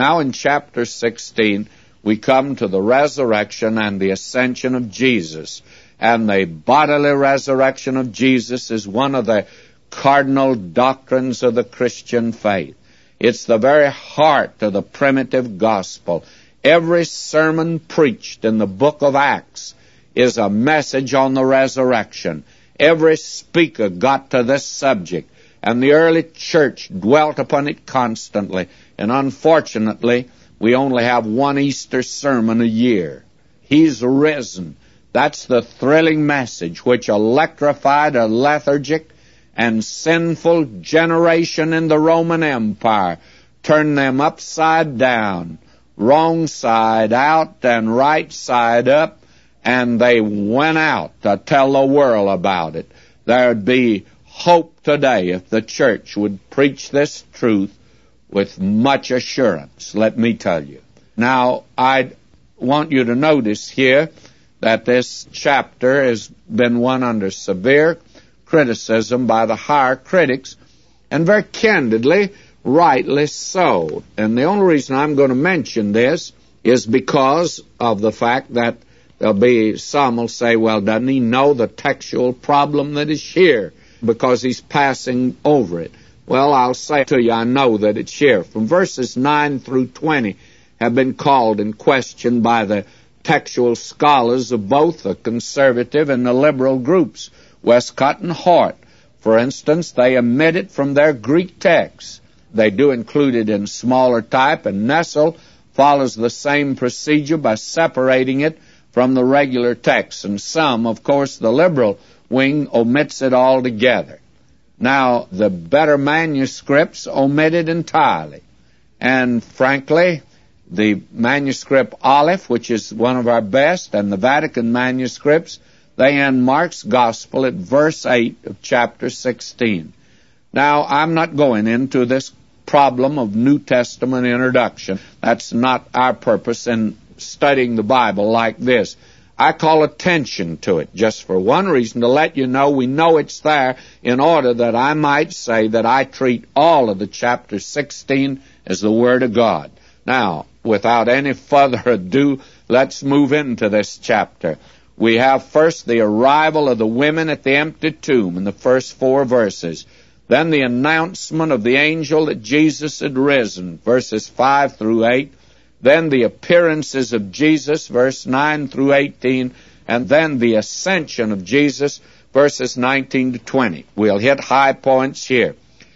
Now in chapter 16, we come to the resurrection and the ascension of Jesus. And the bodily resurrection of Jesus is one of the cardinal doctrines of the Christian faith. It's the very heart of the primitive gospel. Every sermon preached in the book of Acts is a message on the resurrection. Every speaker got to this subject, and the early church dwelt upon it constantly. And unfortunately, we only have one Easter sermon a year. He's risen. That's the thrilling message which electrified a lethargic and sinful generation in the Roman Empire, turned them upside down, wrong side out and right side up, and they went out to tell the world about it. There'd be hope today if the church would preach this truth with much assurance, let me tell you. Now, I want you to notice here that this chapter has been one under severe criticism by the higher critics, and very candidly, rightly so. And the only reason I'm going to mention this is because of the fact that there'll be some will say, well, doesn't he know the textual problem that is here because he's passing over it? Well, I'll say to you, I know that it's here. From verses 9 through 20 have been called and questioned by the textual scholars of both the conservative and the liberal groups. Westcott and Hort, for instance, they omit it from their Greek text. They do include it in smaller type, and Nessel follows the same procedure by separating it from the regular text. And some, of course, the liberal wing omits it altogether. Now, the better manuscripts omit it entirely. And frankly, the manuscript Aleph, which is one of our best, and the Vatican manuscripts, they end Mark's Gospel at verse 8 of chapter 16. Now, I'm not going into this problem of New Testament introduction. That's not our purpose in studying the Bible like this. I call attention to it just for one reason, to let you know we know it's there, in order that I might say that I treat all of the chapter 16 as the Word of God. Now, without any further ado, let's move into this chapter. We have first the arrival of the women at the empty tomb in the first 4 verses. Then the announcement of the angel that Jesus had risen, verses 5 through 8. Then the appearances of Jesus, verse 9 through 18. And then the ascension of Jesus, verses 19 to 20. We'll hit high points here.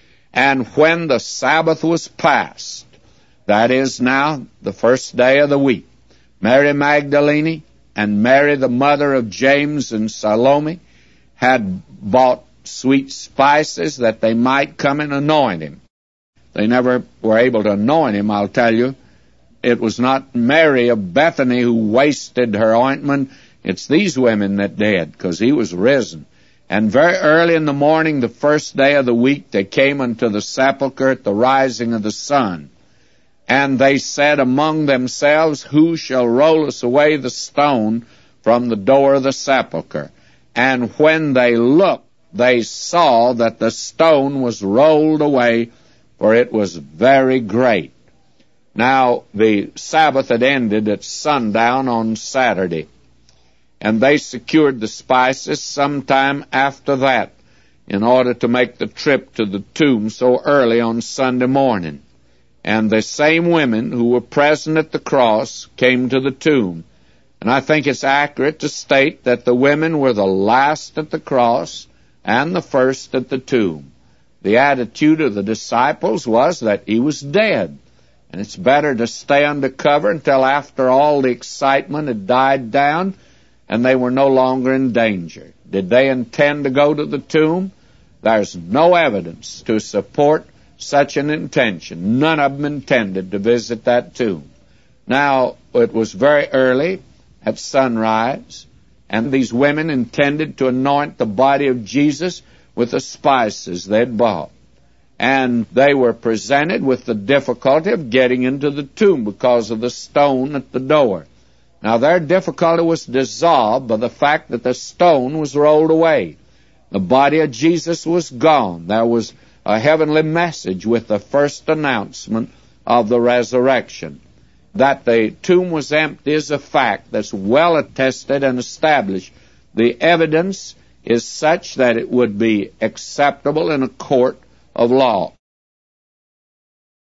And when the Sabbath was past, that is now the first day of the week, Mary Magdalene and Mary, the mother of James and Salome, had bought sweet spices that they might come and anoint him. They never were able to anoint him, I'll tell you. It was not Mary of Bethany who wasted her ointment. It's these women that did, because he was risen. And very early in the morning, the first day of the week, they came unto the sepulchre at the rising of the sun. And they said among themselves, who shall roll us away the stone from the door of the sepulchre? And when they looked, they saw that the stone was rolled away, for it was very great. Now, the Sabbath had ended at sundown on Saturday, and they secured the spices sometime after that in order to make the trip to the tomb so early on Sunday morning. And the same women who were present at the cross came to the tomb. And I think it's accurate to state that the women were the last at the cross and the first at the tomb. The attitude of the disciples was that he was dead, and it's better to stay under cover until after all the excitement had died down and they were no longer in danger. Did they intend to go to the tomb? There's no evidence to support such an intention. None of them intended to visit that tomb. Now, it was very early at sunrise, and these women intended to anoint the body of Jesus with the spices they'd bought. And they were presented with the difficulty of getting into the tomb because of the stone at the door. Now, their difficulty was dissolved by the fact that the stone was rolled away. The body of Jesus was gone. There was a heavenly message with the first announcement of the resurrection. That the tomb was empty is a fact that's well attested and established. The evidence is such that it would be acceptable in a court of law.